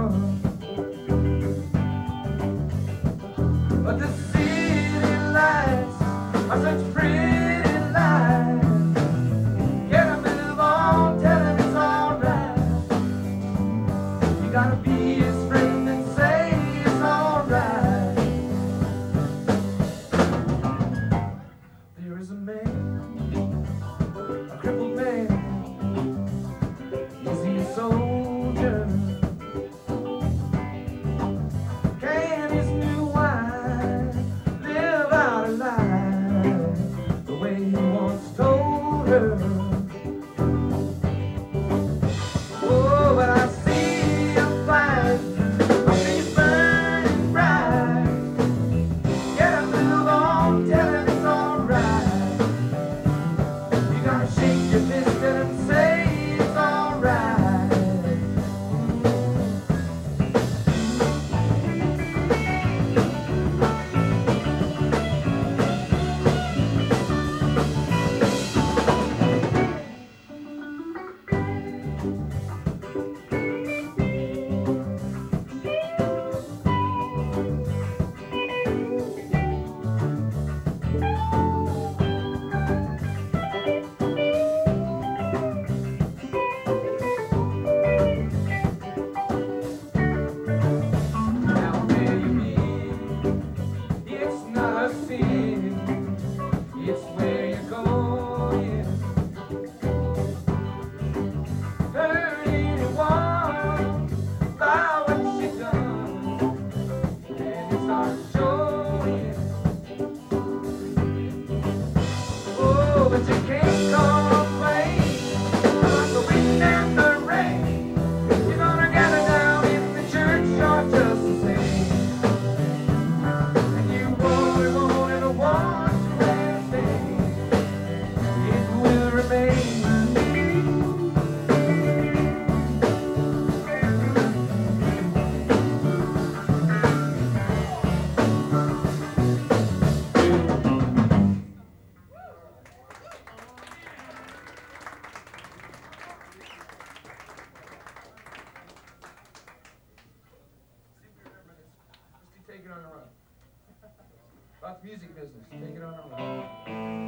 done. But the city lights are such pretty lights. Get a move on, tell him it's alright. You gotta be his friend and say it's alright. There is a man, a crippled man. Is he a soldier? Can his new wife live out a life the way he once told her? Oh, but I see him fight, I see him burning bright. Get a move on, tell him it's alright. You gotta shake your fist at him, say it's alright. Now where you be, it's not a sin, it's where you're going. Hurt anyone by what you done, and it starts showing. Oh, but you can't complain about the wind and the rain. You're gonna gather down in the church or just the same. And you won't ever want to anything. It will remain. See if you remember this. Let's do Take It on the Run. About the music business. Take it on the run.